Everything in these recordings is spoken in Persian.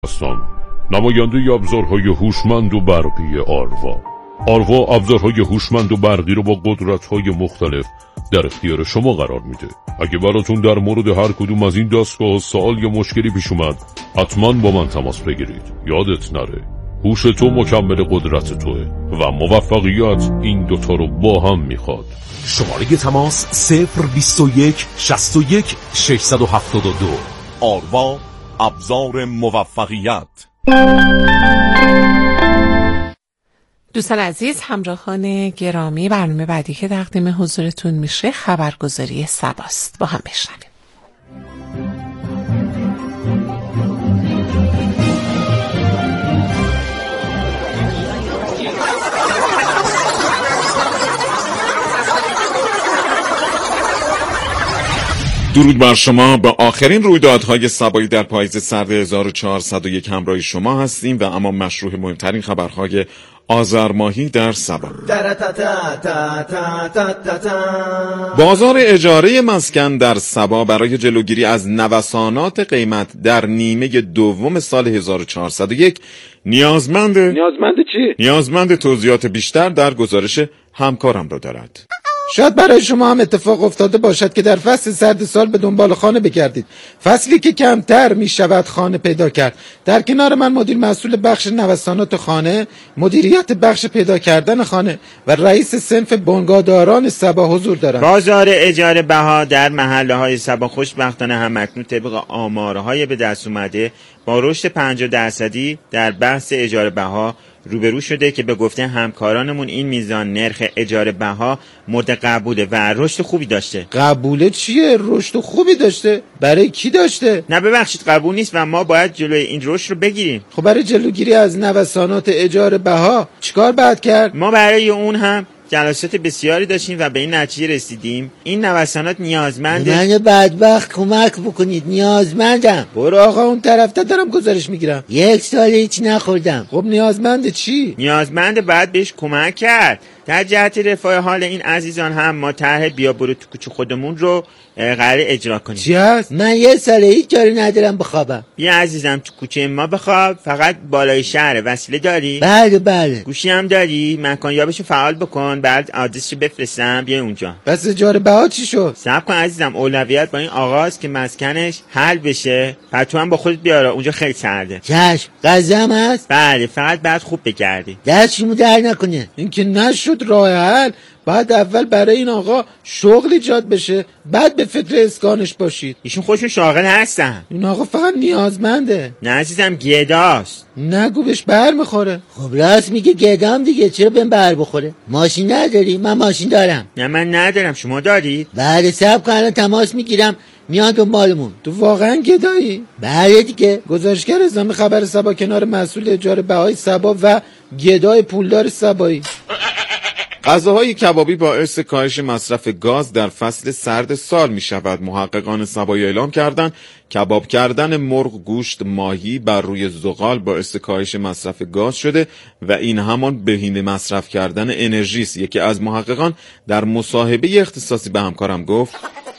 هستند. نماینده ابزارهای هوشمند و برقی آروا ابزارهای هوشمند و برقی رو با قدرت‌های مختلف در اختیار شما قرار میده. اگه براتون در مورد هر کدوم از این دستگاه سوال یا مشکلی پیش اومد، حتما با من تماس بگیرید. یادت نره هوش تو مکمل قدرت توه و موفقیت این دوتا رو با هم میخواد. شماره تماس 021 61 672. آروا ابزار موفقیت. دوستان عزیز، همراهان گرامی، برنامه بعدی که تقدیم حضورتون میشه خبرگزاری سباست. با هم بشنویم. درود بر شما. با آخرین رویدادهای سبایی در پاییز سرد 1401 همراه شما هستیم و اما مشروع مهمترین خبرهای آذر ماهی در سبا. بازار اجاره مسکن در سبا برای جلوگیری از نوسانات قیمت در نیمه دوم سال 1401 نیازمند چی؟ نیازمند توضیحات بیشتر در گزارش همکارم را دارد. شاید برای شما هم اتفاق افتاده باشد که در فصل سرد سال به دنبال خانه بگردید، فصلی که کمتر می شود خانه پیدا کرد. در کنار من مدیر مسئول بخش نوسانات خانه، مدیریت بخش پیدا کردن خانه و رئیس صنف بنگاهداران سبا حضور دارند. بازار اجاره بها در محله های سبا خوشبختانه همکنون طبق آمارهای به دست اومده با رشد 50% در بحث اجاره بها روبرو شده که به گفته همکارانمون این میزان نرخ اجاره بها مورد قبوله و رشد خوبی داشته. قبوله چیه؟ رشد خوبی داشته؟ برای کی داشته؟ نه ببخشید، قبول نیست و ما باید جلوی این رشد رو بگیریم. خب برای جلوگیری از نوسانات اجاره بها چیکار باید کرد؟ ما برای اون هم جلسات بسیاری داشتیم و به این نتیجه رسیدیم این نوسانات نیازمنده. من بدبخت کمک بکنید، نیازمندم. برو آقا اون طرفتا دارم گزارش میگیرم. 1 سال هیچ نخوردم. خب نیازمند چی؟ نیازمند باید بهش کمک کرد. در جهت رفاه حال این عزیزان هم ما طرح بیا برو تو کوچه خودمون رو قرار اجرا کنیم. چی هست؟ من 1 سال هیچ جایی ندارم بخوابم. بیا عزیزم تو کوچه ما بخواب، فقط بالای شهر. وسیله داری؟ بله. گوشی هم داری؟ مکان یابشو فعال بکن، بعد آدرسشو بفرستم بیا اونجا. بس اجاره بها چی شد؟ صبر کن عزیزم، اولویت با این آقاست که مسکنش حل بشه. بعد تو هم با خودت بیار، اونجا خیلی سرده. چشم. غذام هست؟ بله، فقط بعد خوب بگردی. دستشو در نکنه. این که نشد راه حل. بعد اول برای این آقا شغل ایجاد بشه، بعد به فکر اسکانش باشید. ایشون خودشون شاغل هستن. این آقا فقط نیازمنده. نه عزیزم، گداست. نگو بهش بر میخوره. خب راست میگه، گدام دیگه، چرا بهم بر بخوره؟ ماشین نداری؟ من ماشین دارم. نه من ندارم، شما دارید؟ بله، صبر کن الان تماس میگیرم میاد دنبالمون. تو واقعا گدایی؟ بله دیگه. گزارشگر اعزام خبر سبا کنار مسئول اجاره بهای سبا و گدای پولدار سبایی. غذاهای کبابی باعث کاهش مصرف گاز در فصل سرد سال می شود. محققان سبایی اعلام کردند کباب کردن مرغ، گوشت، ماهی بر روی زغال باعث کاهش مصرف گاز شده و این همان بهینه مصرف کردن انرژی است. یکی از محققان در مصاحبه اختصاصی به همکارم گفت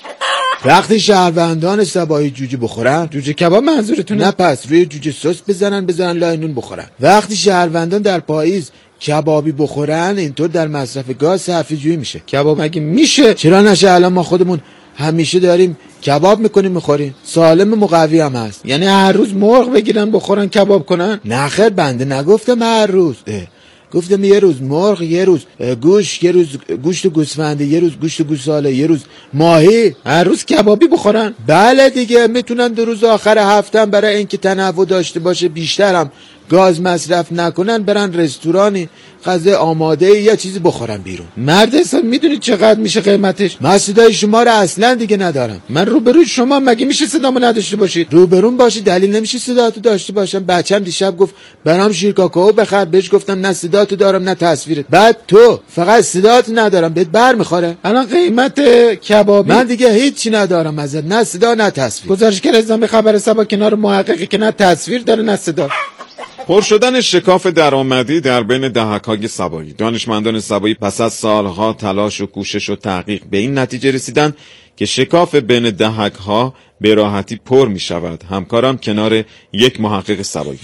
وقتی شهروندان سبایی جوجه بخورن، جوجه کباب منظورتونه؟ نه، پس روی جوجه سس بزنن لای نون بخورن. وقتی شهروندان در پاییز کبابی بخورن، اینطور در مصرف گاز صرفه جویی میشه. کباب مگه میشه؟ چرا نشه؟ الان ما خودمون همیشه داریم کباب میکنیم میخوریم، سالم مقوی هم هست. یعنی هر روز مرغ بگیرن بخورن کباب کنن؟ نه خیر، بنده نگفتم هر روز، گفتم یه روز مرغ، یه روز گوشت، یه روز گوشت گوسفند، یه روز گوشت گوساله، یه روز ماهی. هر روز کبابی بخورن؟ بله دیگه، میتونن 2 روز آخر هفته برای اینکه تنوع داشته باشه، بیشترم گاز مصرف نکنن، برن رستورانی غذا آماده یا چیزی بخورن بیرون. مرد حساب میدونید چقدر میشه قیمتش؟ من صدای شما رو اصلا دیگه ندارم. من روبروی شما، مگه میشه صدامو نداشته باشید؟ روبرون باشید، دلیل نمیشه صداتو داشته باشم. بچم دیشب گفت برام شیر کاکائو بخر، بهش گفتم نه صداتو دارم نه تصویرت. بعد تو فقط صداتو ندارم، بهت بر میخوره. الان قیمت کبابی من دیگه هیچی ندارم ازت، نه صدا نه تصویر. گزارشگر اعزام خبر سبا کنار محققی که نه تصویر داره نه صدا. پر شدن شکاف درآمدی در بین دهک‌های سبایی. دانشمندان سبایی پس از سالها تلاش و کوشش و تحقیق به این نتیجه رسیدند که شکاف بین دهک‌ها به راحتی پر می شود. همکارم کنار یک محقق سبایی.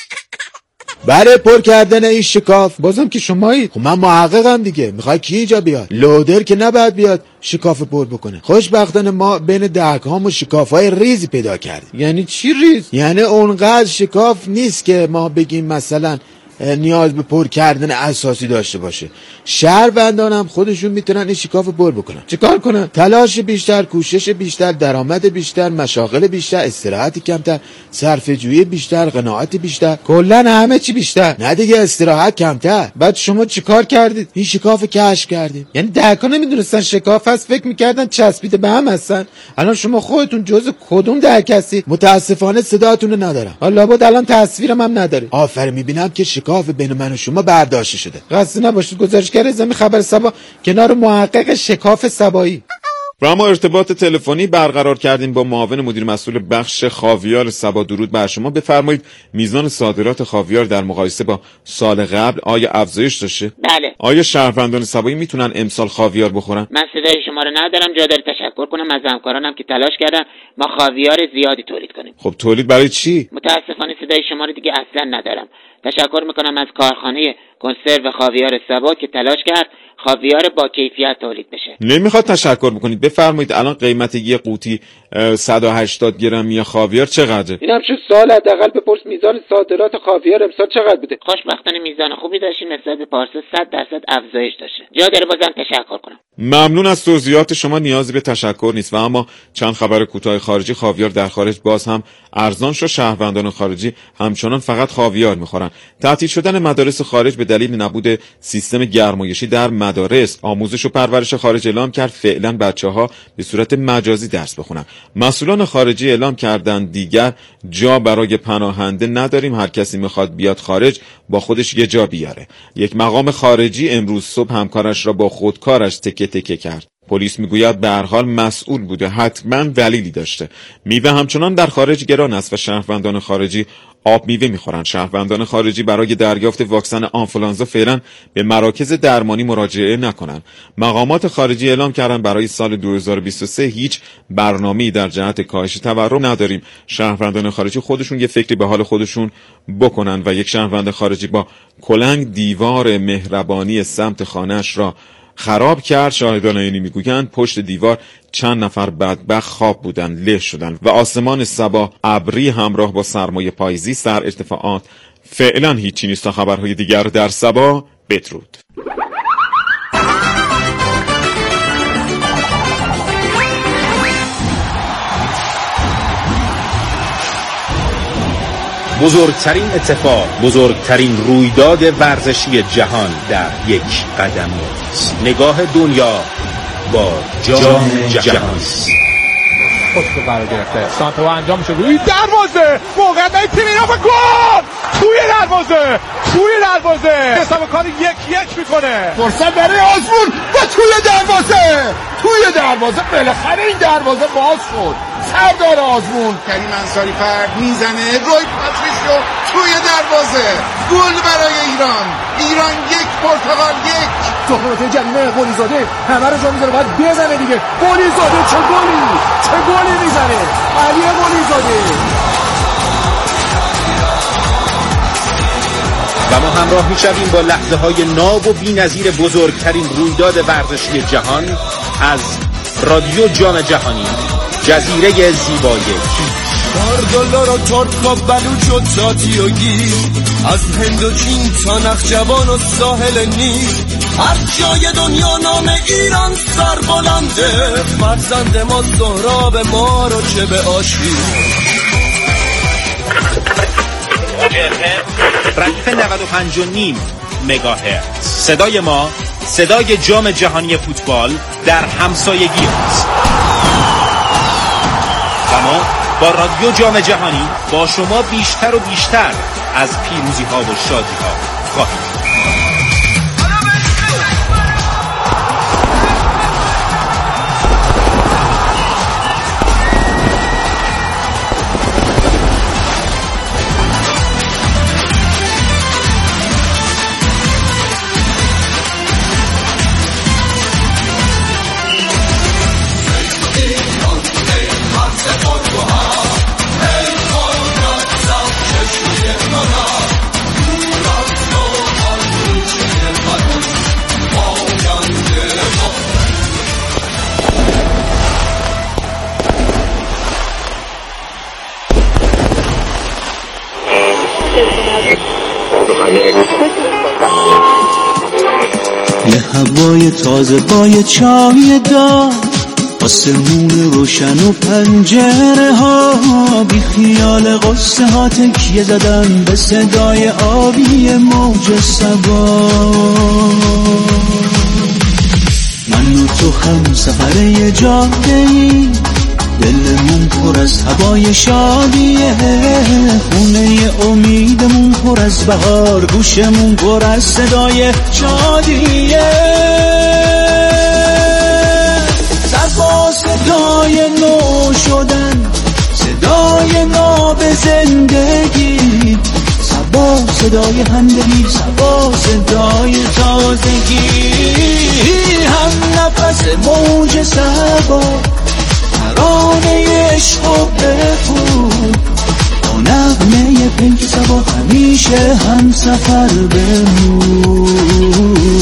برای پر کردن این شکاف بازم که شمایید. خب من محققم دیگه. میخوای کی اینجا بیاد؟ لودر که نباید بیاد شکاف پر بکنه. خوشبختانه ما بین دهکام و شکاف‌های ریزی پیدا کردیم. یعنی چی ریز؟ یعنی اونقدر شکاف نیست که ما بگیم مثلا نیاز به پر کردن اساسی داشته باشه. شهروندان هم خودشون میتونن این شکاف پر بکنن. چیکار کنن؟ تلاش بیشتر، کوشش بیشتر، درآمد بیشتر، مشاغل بیشتر، استراحت کمتر، صرفه‌جویی بیشتر، قناعت بیشتر، کلا همه چی بیشتر. نه دیگه استراحت کمتر. بعد شما چیکار کردید؟ این شکاف کشف کردیم. یعنی دهکا نمیدونستن شکاف هست، فکر میکردن چسبیده به هم هستن. الان شما خودتون جزء کدوم دهک هستید؟ متاسفانه صداتون رو ندارم. حالا بود الان تصویرم هم نداره. آفرین، میبینم که شکاف بین من و شما برداشته شده. قصد نباشید گزارشگر زمین خبر سبا کنار محقق شکاف سبایی. و ما ارتباط تلفنی برقرار کردیم با معاون مدیر مسئول بخش خاویار سبا. درود بر شما. بفرمایید میزان صادرات خاویار در مقایسه با سال قبل آیا افزایش داشته؟ بله. آیا شهروندان سبایی میتونن امسال خاویار بخورن؟ من صدای شما رو ندارم. جا داره تشکر کنم از همکارانم که تلاش کردن ما خاویار زیادی تولید کنیم. خب تولید برای چی؟ متاسفانه صدای شما رو دیگه اصلا ندارم. تشکر میکنم از کارخانه کنسرو خاویار سبا که تلاش کرد خاویار با کیفیت تولید بشه. نمیخواد تشکر بکنید. بفرمایید الان قیمت یه قوطی 180 گرمی خاویار چقدره؟ اینم چه سال حداقل بپرس میزان صادرات خاویار امسال چقدر بوده؟ خوشبختانه میزان خوبی داشتیم، نسبت به پارسال 100% افزایش داشته. جا داره بازم تشکر کنم. ممنون از توضیحات شما. نیازی به تشکر نیست. و اما چند خبر کوتاه خارجی. خاویار در خارج باز هم ارزان شد. شهروندان خارجی همچنان فقط خاویار میخورن. تعطیل شدن مدارس خارج به دلیل نبود سیستم گرمایشی در مدارس. آموزش و پرورش خارج اعلام کرد فعلا بچه‌ها به صورت مجازی درس بخونن. مسئولان خارجی اعلام کردند دیگر جا برای پناهنده نداریم. هر کسی میخواد بیاد خارج با خودش یه جا بیاره. یک مقام خارجی امروز صبح همکارش را با خودکارش تکه تکه کرد. پلیس میگوید به هر حال مسئول بوده، حتما دلیلی داشته. میوه همچنان در خارج گران است و شهروندان خارجی آب میوه میخورند. شهروندان خارجی برای دریافت واکسن آنفولانزا فعلا به مراکز درمانی مراجعه نکنند. مقامات خارجی اعلام کردند برای سال 2023 هیچ برنامه‌ای در جهت کاهش تورم نداریم. شهروندان خارجی خودشون یه فکری به حال خودشون بکنن. و یک شهروند خارجی با کلنگ دیوار مهربانی سمت خانه‌اش را خراب کرد. شاهدان عینی میگویند پشت دیوار چند نفر بدبخت خواب بودند، له شدند و آسمان سبا ابری همراه با سرمای پاییزی. سر ارتفاعات فعلا هیچی نیست. تا خبرهای دیگر در سبا، بدرود. بزرگترین اتفاق، بزرگترین رویداد ورزشی جهان در یک قدم است. نگاه دنیا با جام جهانی. خوش قرار گرفته. سانتو انجام میشه روی دروازه. موقعیت برای تیم ایران و گل! توی دروازه. حساب کار 1-1 میکنه. فرصت برای آزمون و توی دروازه بالاخره این دروازه باز شد. سردار آزمون کریم انصاری فرد میزنه. روی پاتریسیو توی دروازه. گل برای ایران 1 پرتغال 1. تخمات جلیمه قلیزاده همه رو جا میذاره، باید بزنه دیگه. قلیزاده چه گلی میزنه علی قلیزاده. و ما همراه میشویم با لحظه های ناب و بی‌نظیر بزرگترین رویداد ورزشی جهان از رادیو جام جهانی، جزیره زیبای باردالارا ترکا بلوچ و تاتی و گیر، از هند و چین تا نخجوان و ساحل نیل، هر جای دنیا نام ایران سر بلنده. فرزند ما سهراب ما رو چه به آشی. رقیق 95.5 مگاهرتز. صدای ما، صدای جام جهانی فوتبال در همسایگی است. و ما با رادیو جام جهانی با شما بیشتر و بیشتر از پیروزی ها و شادی ها خواهیم. یه هوای تازه با یه چای دار، آسمون روشن و پنجره ها، بی خیال قصه ها تکیه زدن به صدای آبی موج صبا. من و تو هم سفر یه جاده ای، دلمون پر از هوای شادیه، خونه امیدمون پر از بهار، گوشمون پر از صدای شادیه. سبا صدای نو شدن، صدای ناب زندگی، سبا صدای همدلی، سبا صدای تازگی، هم نفس موج سبا، ترانه عشق و بخون، با نغمه پیک سبا همیشه هم سفر بمون.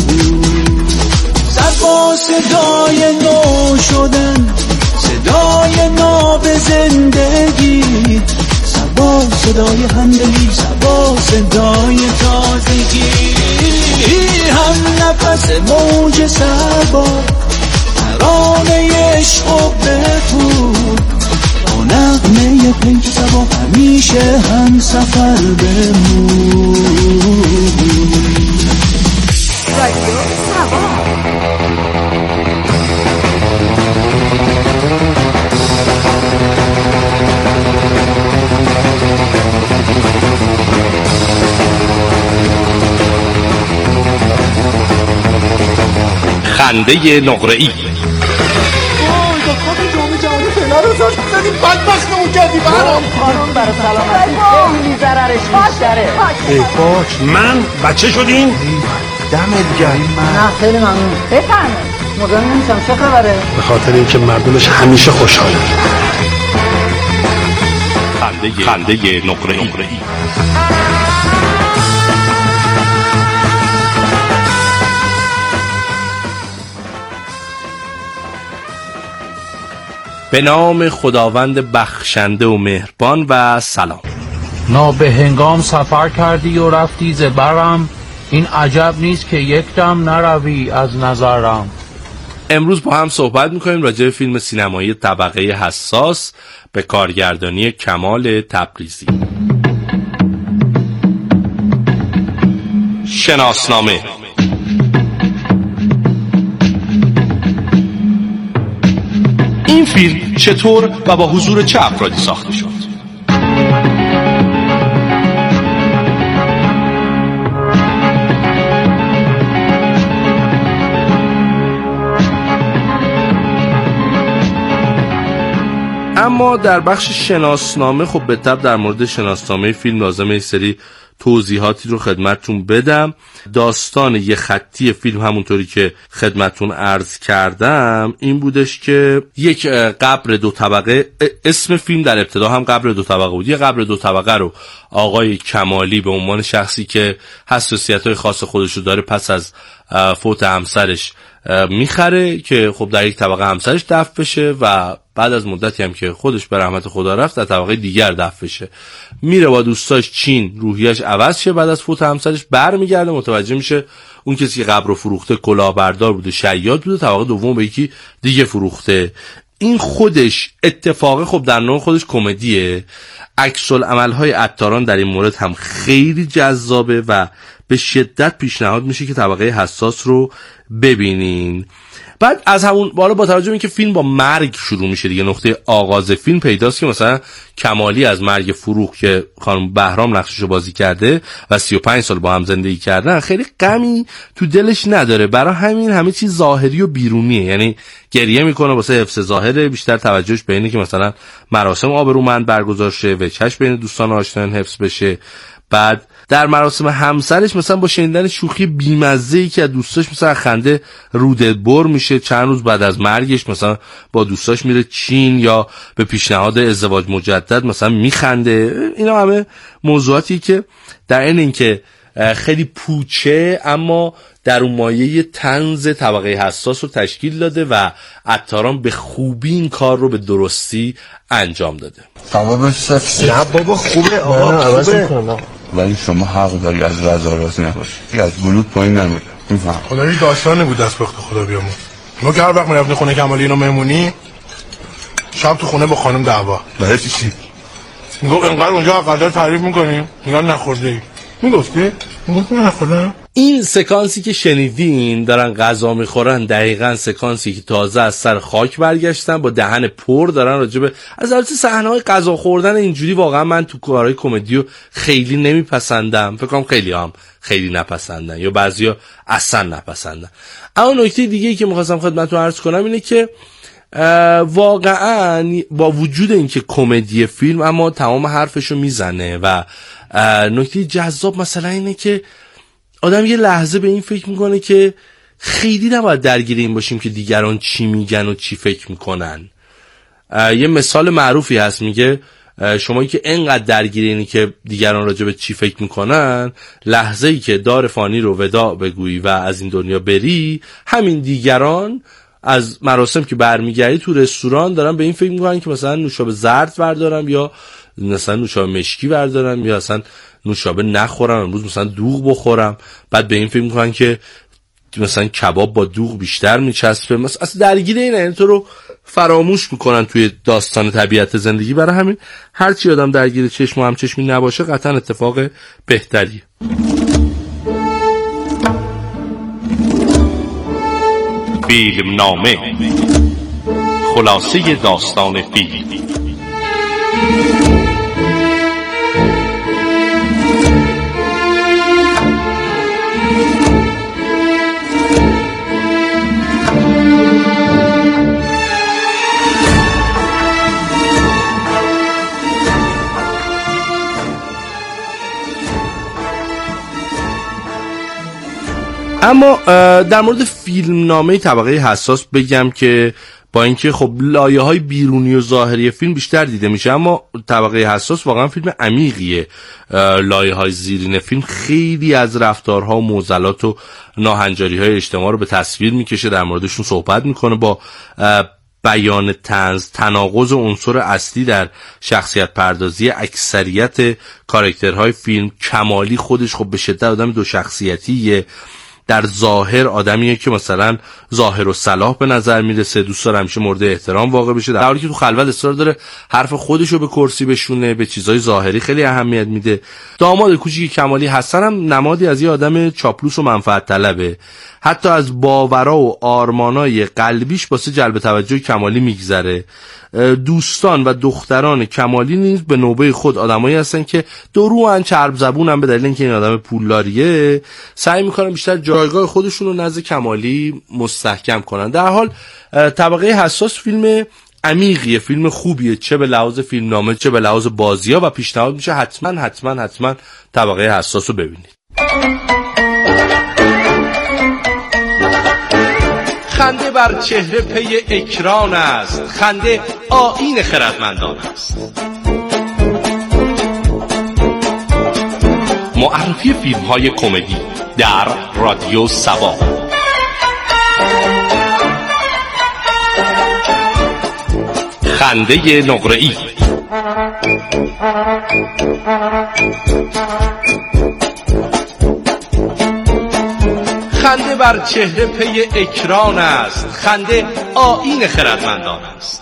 سبا صدای نو شدن، صدای ناب زندگی، سبا صدای همدلی، سبا صدای تازگی، هم نفس موج سبا، ترانه عشق و بخون، با نغمه پیک سبا همیشه هم سفر بمون. رادیو سبا. خنده نقره‌ای. بدبختمون کردی برام. خانم برای سلامتی خیلی ضررش بیشتره. ای باش من بچه شدین؟ دمت گرم. نه خیلی ممنون. بفرمایید. مزاحم نمیشم. چه خبره؟ به خاطر اینکه مردمش همیشه خوشحاله. خنده نقره‌ای. به نام خداوند بخشنده و مهربان و سلام. نابهنگام سفر کردی و رفتی ز برم، این عجب نیست که یک دم نروی از نظرم. امروز با هم صحبت میکنیم راجع به فیلم سینمایی طبقه حساس به کارگردانی کمال تبریزی. شناسنامه. این فیلم چطور و با حضور چه افرادی ساخته شد؟ اما در بخش شناسنامه خب به طب در مورد شناسنامه فیلم لازمه این سری توضیحاتی رو خدمتتون بدم. داستان یه خطی فیلم همونطوری که خدمتتون عرض کردم این بودش که یک قبر دو طبقه، اسم فیلم در ابتدا هم قبر دو طبقه بود، یه قبر دو طبقه رو آقای کمالی به عنوان شخصی که حساسیت‌های خاص خودش رو داره پس از فوت همسرش میخره که خب در یک طبقه همسرش دفن بشه و بعد از مدتی هم که خودش به رحمت خدا رفت در طبقه دیگر دفن بشه. میره با دوستاش چین، روحیش عوض شه، بعد از فوت همسرش برمیگرده متوجه میشه اون کسی که قبر رو فروخته کلاهبردار بوده، شیاد بوده، طبقه دوم به یکی دیگه فروخته. این خودش اتفاقه خب در نوع خودش کمدیه. عکس العمل‌های عطاران در این مورد هم خیلی جذابه و به شدت پیشنهاد میشه که طبقه حساس رو ببینین. بعد از همون بالا با توجه به اینکه فیلم با مرگ شروع میشه دیگه، نقطه آغاز فیلم پیداست که مثلا کمالی از مرگ فروخ که خانم بهرام نقششو بازی کرده و 35 سال با هم زندگی کردن خیلی غمی تو دلش نداره، برای همین همه چیز ظاهری و بیرونیه، یعنی گریه میکنه واسه حفظ ظاهره، بیشتر توجهش به اینه که مثلا مراسم آبرومند برگزار شه و چش بین دوستان آشنایان حفظ بشه. بعد در مراسم همسرش مثلا با شنیدن شوخی بیمزه‌ای که از دوستاش مثلا خنده رودتبر میشه، چند روز بعد از مرگش مثلا با دوستاش میره چین یا به پیشنهاد ازدواج مجدد مثلا میخنده. اینا همه موضوعاتی که در این که خیلی پوچه اما در اون مایه طنز طبقه حساس رو تشکیل داده و عطاران به خوبی این کار رو به درستی انجام داده. نه بابا خوبه آقا، خوبه. ولی شما حق داری از رضا راضی نباشی، از بلوط پایین نمیره. میفهم خدایی داستانی بود دست بخت خدا بیامون. ما که هر وقت میرفتیم خونه کمالی اینو مهمونی، شب تو خونه با خانم دعوا. برای چی؟ میگو انقدر اونجا غذا تعریف میکنیم میگن نخوردی. میگفتی نخوردم. این سکانسی که شنیدین دارن غذا میخورن دقیقاً سکانسی که تازه از سر خاک برگشتن با دهن پر دارن راجبه از البته صحنه‌های غذا خوردن اینجوری واقعا من تو کارهای کمدیو خیلی نمیپسندم، فکر کنم خیلی هم خیلی نپسندن یا بعضیا اصلا نپسندن. اما نکته دیگه‌ای که می‌خواستم خدمتتون عرض کنم اینه که واقعا با وجود اینکه کمدی فیلم اما تمام حرفشو میزنه و نکته جذاب مثلا اینه که آدم یه لحظه به این فکر میکنه که خیلی نباید درگیر این باشیم که دیگران چی میگن و چی فکر میکنن. یه مثال معروفی هست میگه شمایی که انقدر درگیر اینی که دیگران راجع به چی فکر میکنن، لحظه‌ای که دار فانی رو وداع بگویی و از این دنیا بری، همین دیگران از مراسم که برمیگردی تو رستوران دارن به این فکر میکنن که مثلا نوشابه زرد بردارم یا مثلا نوشابه مشکی بردارم یا مثلا نوشابه نخورم، امروز مثلا دوغ بخورم. بعد به این فکر میکنن که مثلا کباب با دوغ بیشتر میچسبه. مثلا اصلا درگیر اینه، یعنی تو رو فراموش میکنن توی داستان طبیعت زندگی. برای همین هرچی آدم درگیر چشم و همچشمی نباشه قطعا اتفاق بهتریه. فیلم نامه، خلاصه داستان فیلم. اما در مورد فیلم نامه طبقه حساس بگم که با اینکه خب لایه‌های بیرونی و ظاهری فیلم بیشتر دیده میشه، اما طبقه حساس واقعا فیلم عمیقیه. لایه‌های زیرین فیلم خیلی از رفتارها و معضلات و ناهنجاری‌های اجتماع رو به تصویر میکشه، در موردشون صحبت میکنه، با بیان طنز تناقض عنصر اصلی در شخصیت پردازی اکثریت کاراکترهای فیلم. کمالی خودش خب به شدت آدم دو شخصیتیه. در ظاهر آدمیه که مثلا ظاهر و صلاح به نظر میرسه، دوست داره همیشه مورد احترام واقع بشه، در حالی که تو خلوت اصرار داره حرف خودشو به کرسی بشونه، به چیزای ظاهری خیلی اهمیت میده. داماد کوچیک کمالی حسن هم نمادی از یه آدم چاپلوس و منفعت طلبه، حتی از باورا و آرمانای قلبیش واسه جلب توجه کمالی میگذره. دوستان و دختران کمالی نیز به نوبه خود آدمایی هستن که دروان چرب زبونن به دلیل اینکه این آدم پولداریه، سعی میکنن بیشتر جایگاه خودشون رو نزد کمالی مستحکم کنن. در حال طبقه حساس فیلم عمیقیه، فیلم خوبیه، چه به لحاظ فیلم نامه چه به لحاظ بازی‌ها، و پیشنهاد میشه حتما طبقه حساس رو ببینید. خنده بر چهره پی اکران است، خنده آیین خردمندان است. معرفی فیلم های کمدی در رادیو سبا. خنده نقره‌ای. خنده بر چهره پی اکران است، خنده آیین خردمندان است.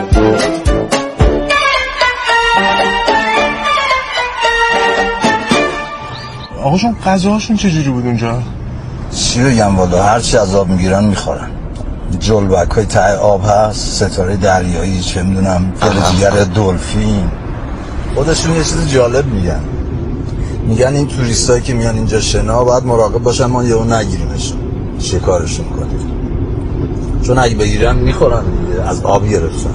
آقاشون غذاهاشون چجوری بود اونجا؟ چی بگم والا، هرچی از آب میگیرن میخورن. جلبک های ته آب هست، ستاره دریایی، چه میدونم دلجگر دلفین. خودشون یه چیز جالب میگن این توریستایی که میان اینجا شنا باید مراقب باشن ما یهو نگیریمشون، شکارشون کنیم، چون اگه بگیرن میخورن دیگه، از آب گرفتن.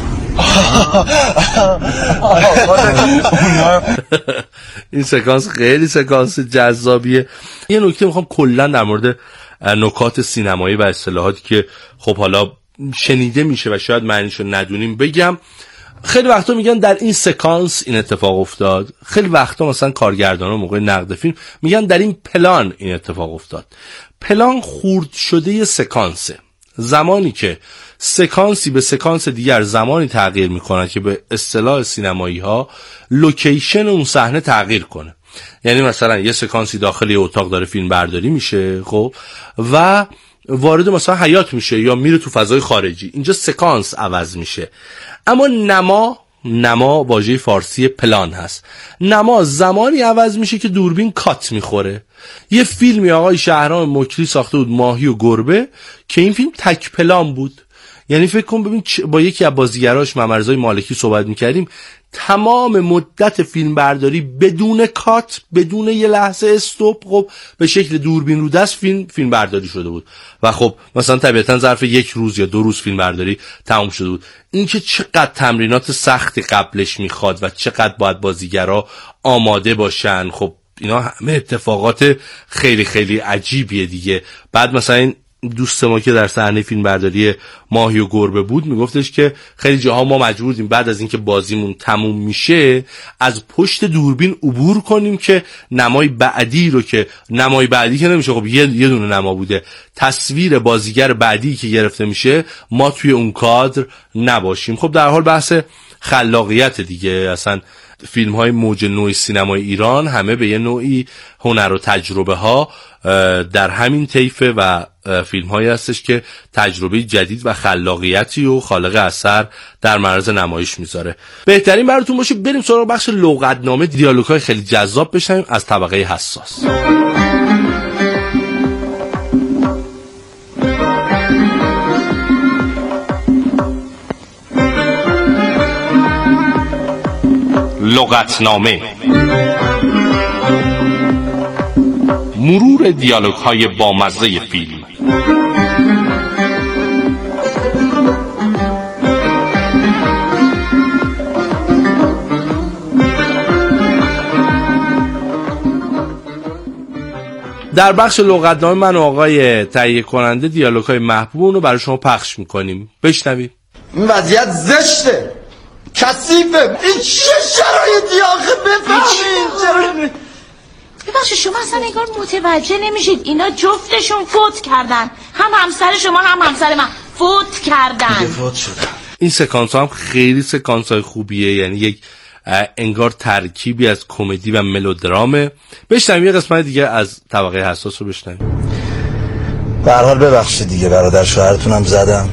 این سکانس خیلی سکانس جذابیه. یه نکته میخوام کلا در مورد نکات سینمایی و اصطلاحاتی که خب حالا شنیده میشه و شاید معنیشو ندونیم بگم. خیلی وقتا میگن در این سکانس این اتفاق افتاد، خیلی وقتا مثلا کارگردانا موقع نقد فیلم میگن در این پلان این اتفاق افتاد. پلان خورد شده یه سکانسه. زمانی که سکانسی به سکانس دیگر زمانی تغییر میکنه که به اصطلاح سینمایی ها لوکیشن اون صحنه تغییر کنه. یعنی مثلا یه سکانسی داخل یه اتاق داره فیلم برداری میشه خب و وارد مثلا حیاط میشه یا میره تو فضای خارجی، اینجا سکانس عوض میشه. اما نما واژه فارسی پلان هست. نما زمانی عوض میشه که دوربین کات میخوره. یه فیلمی آقای شهرام مکری ساخته بود، ماهی و گربه، که این فیلم تک پلان بود. یعنی فکر کن ببین با یکی از بازیگراش ممرزای مالکی صحبت میکردیم، تمام مدت فیلم برداری بدون کات، بدون یه لحظه استوب، خب به شکل دوربین رو دست فیلم برداری شده بود و خب مثلا طبیعتا ظرف 1 روز یا 2 روز فیلم برداری تموم شده بود. این که چقدر تمرینات سختی قبلش میخواد و چقدر باید بازیگرا آماده باشن، خب اینا همه اتفاقات خیلی خیلی عجیبیه دیگه. بعد مثلا این دوست ما که در صحنه فیلم برداری ماهی و گربه بود میگفتش که خیلی جاها ما مجبوریم بعد از اینکه بازیمون تموم میشه از پشت دوربین عبور کنیم که نمای بعدی که نمیشه، خب یه دونه نما بوده، تصویر بازیگر بعدی که گرفته میشه ما توی اون کادر نباشیم. خب در حال بحث خلاقیت دیگه. اصلا فیلم های موج نوع سینمای ایران همه به یه نوعی هنر و تجربه ها در همین طیفه و فیلم هایی هستش که تجربه جدید و خلاقیتی و خالق اثر در معرض نمایش میذاره. بهترین براتون باشه بریم سراغ بخش لغتنامه، دیالوگ های خیلی جذاب بشنویم از طبقه حساس. لغتنامه، مرور دیالوگ های بامزه فیلم. در بخش لغتنامه من و آقای تهیه کننده دیالوگ های محبوب رو برای شما پخش میکنیم. بشنوید. این وضعیت زشته، کثیفه، این چه شرایطی آخه بفهمید؟ ببخشید شما اصلا انگار متوجه نمیشید اینا جفتشون فوت کردن، هم همسر شما هم همسر من فوت کردن. فوت شدن. این سکانس هم خیلی سکانس های خوبیه، یعنی یک انگار ترکیبی از کمدی و ملودرامه. بشنویم یه قسمت دیگه از طبقه حساس رو بشنویم. به هر حال ببخشید دیگه، برادر شوهرتونم زدم.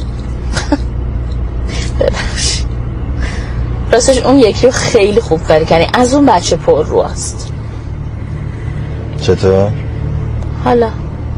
ببخشید راستش اون یکی رو خیلی خوب کاری کردی، از اون بچه پر رو است. چطور؟ حالا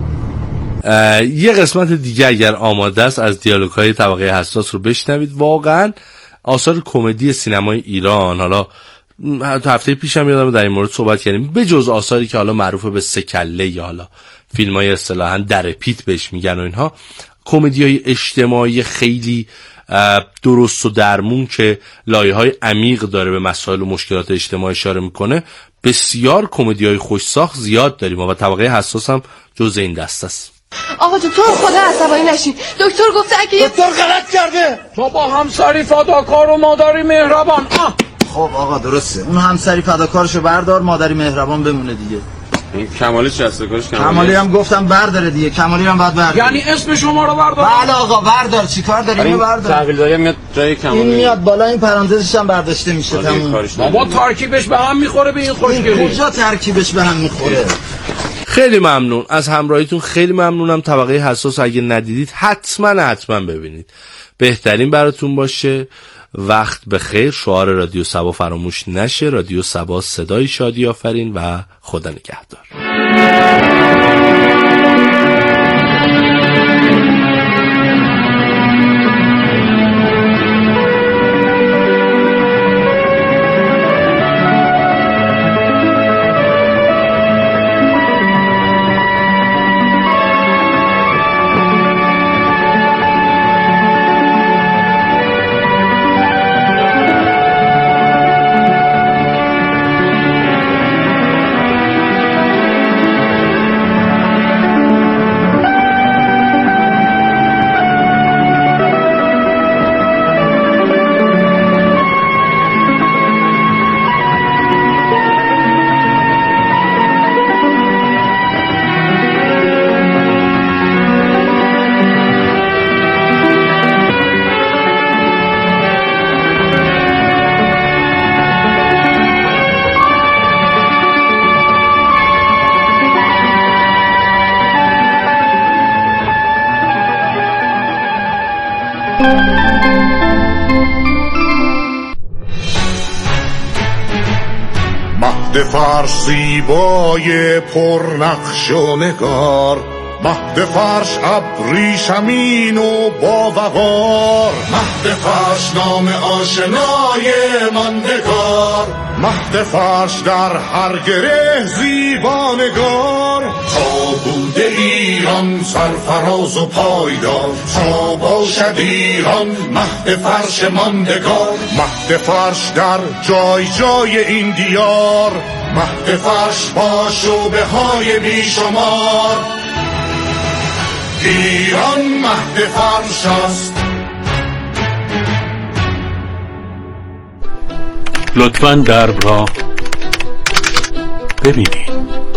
یه قسمت دیگه اگر آماده است از دیالوگ های طبقه حساس رو بشنوید. واقعا آثار کمدی سینمای ایران، حالا هفته پیشم یادم در این مورد صحبت کردیم، به جز آثاری که حالا معروف به سکله یا حالا فیلم های اصطلاحاً در پیت بهش میگن و اینها، کمدی های اجتماعی خیلی درست و درمون که لایه های عمیق داره به مسائل و مشکلات اجتماعی اشاره میکنه، بسیار کمدی های خوش ساخت زیاد داریم و طبقه حساس هم جز این دست است. آقا دکتر خدا عصبانی نشین، دکتر گفته اگه دکتر غلط کرده. تو با همسری فداکار و مادری مهربان. خب آقا درسته، اون همسری فداکارشو بردار، مادری مهربان بمونه دیگه. این کمالی چستکاش کمالی هم گفتم برداره دیگه، کمالی هم باید برداره. یعنی اسم شما رو بردار؟ بله آقا بردار، چیکار داری؟ اینو بردار. تحویلداری میاد جای کمالی، این میاد بالا، این پرانتزش هم برداشته میشه تموم. بابا ترکیبش به هم میخوره به این خوشگلی. کجا ترکیبش به هم میخوره؟ خیلی ممنون از همراهیتون، خیلی ممنونم. طبقه حساس اگه ندیدید حتما ببینید، بهترین براتون باشه. وقت بخیر. شعار رادیو سبا فراموش نشه. رادیو سبا، صدای شادی آفرین و خدا نگهدار. مهد فرش زیبای پرنقش و نگار، مهد فرش ابریشمین و باوقار، مهد فرش نام آشنای ماندگار، مهد فرش در هر گره زیبانگار. تا بوده ایران سرفراز و پایدار، تا باشد ایران مهد فرش ماندگار. مهد فرش در جای جای این دیار، مهد فرش با شعبه های بیشمار. ایران مهد فرش است. لطفاً درب را ببینید.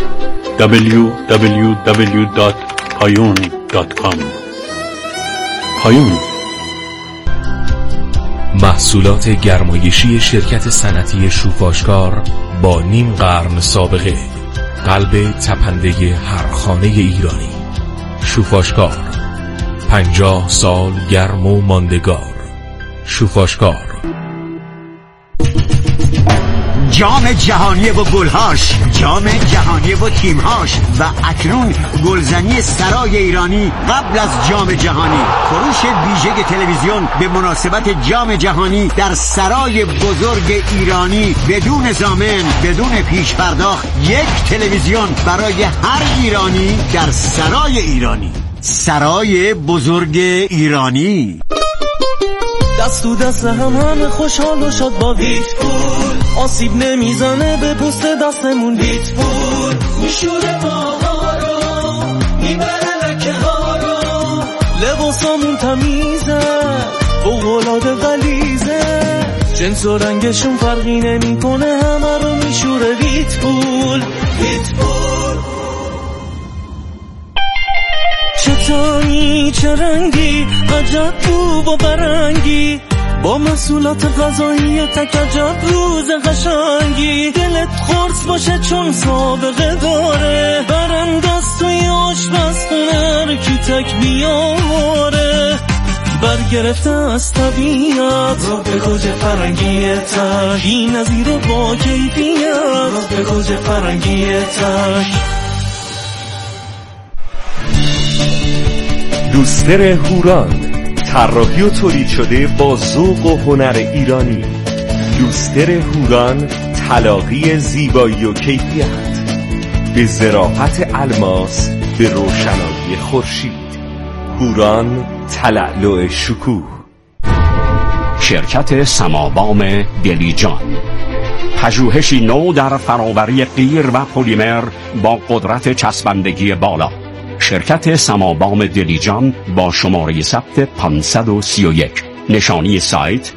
www.payun.com پایون، محصولات گرمایشی شرکت صنعتی شوفاشکار با نیم قرن سابقه، قلب تپنده هر خانه ایرانی. شوفاشکار، 50 سال گرم و ماندگار. شوفاشکار. جام جهانی و گلهاش، جام جهانی و تیمهاش و اکنون گلزنی سرای ایرانی قبل از جام جهانی. فروش ویژه تلویزیون به مناسبت جام جهانی در سرای بزرگ ایرانی بدون ضامن، بدون پیش پرداخت. یک تلویزیون برای هر ایرانی در سرای ایرانی. سرای بزرگ ایرانی. دست تو دست همه خوشحال و شاد با ویتفول، آسیب نمیزنه به پوست دستمون. ویتفول میشوره پاها رو، میبره لکه ها رو، لباسامون تمیزه، فوق‌العاده غلیظه، جنس و رنگشون فرقی نمیکنه، همه رو میشوره ویتفول. ویتفول چه تانی چه رنگی، عجب بو و برنگی، با محصولات غذایی تک عجب روز قشنگی. دلت خورس باشه چون سابقه داره، برانداز توی آشپزخونه کی تک بیاره. برگرفته از طبیعت رو به گوج فرنگی تک، این نظیر رو با کیفیت رو به گوج فرنگی تک. لوستر هوران، طراحی و تولید شده با ذوق و هنر ایرانی. لوستر هوران، تلاقی زیبایی و کیفیت به ظرافت الماس، به روشنایی خورشید. هوران، تلألؤ شکوه. شرکت سمابام دلیجان، پژوهشی نو در فراوری قیر و پلیمر با قدرت چسبندگی بالا. شرکت سمابام دلیجان با شماره ثبت 531. نشانی سایت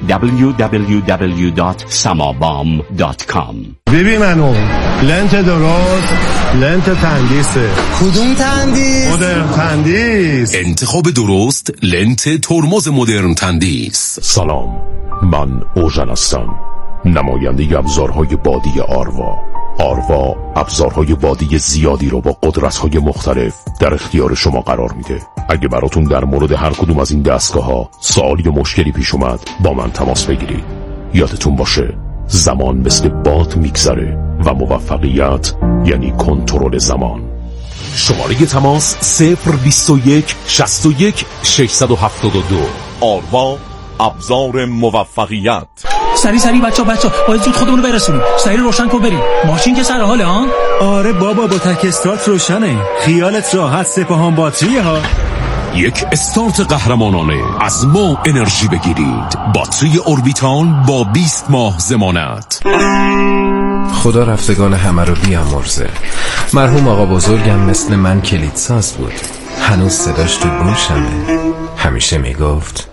www.samabam.com. ببین منو لنت درست، لنت تندیسه. کدوم تندیس؟ مدرن تندیس. انتخاب درست، لنت ترمز مدرن تندیس. سلام، من اوژن هستم، نماینده ابزارهای بادی آروا. آروا ابزارهای بادی زیادی رو با قدرت‌های مختلف در اختیار شما قرار میده. اگه براتون در مورد هر کدوم از این دستگاه‌ها سوال یا مشکلی پیش اومد، با من تماس بگیرید. یادتون باشه زمان مثل باد میگذره و موفقیت یعنی کنترل زمان. شماره تماس 021 61 672. آروا، ابزار موفقیت. سری بچا باید زود خودمونو برسونیم. سری روشن کن بریم. ماشین که سر حاله ها؟ آره بابا، با تک استارت روشنه. خیالت راحت، سپاهان باتری ها. یک استارت قهرمانانه. از ما انرژی بگیرید. باتری اوربیتال با 20 ماه ضمانت. خدا رفتگان همه رو بیامرزه. مرحوم آقا بزرگم مثل من کلیدساز بود. هنوز صداش تو گوشمه. همیشه میگفت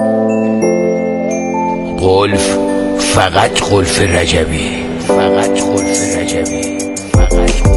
قلف فقط قلف رجبی، فقط قلف رجبی.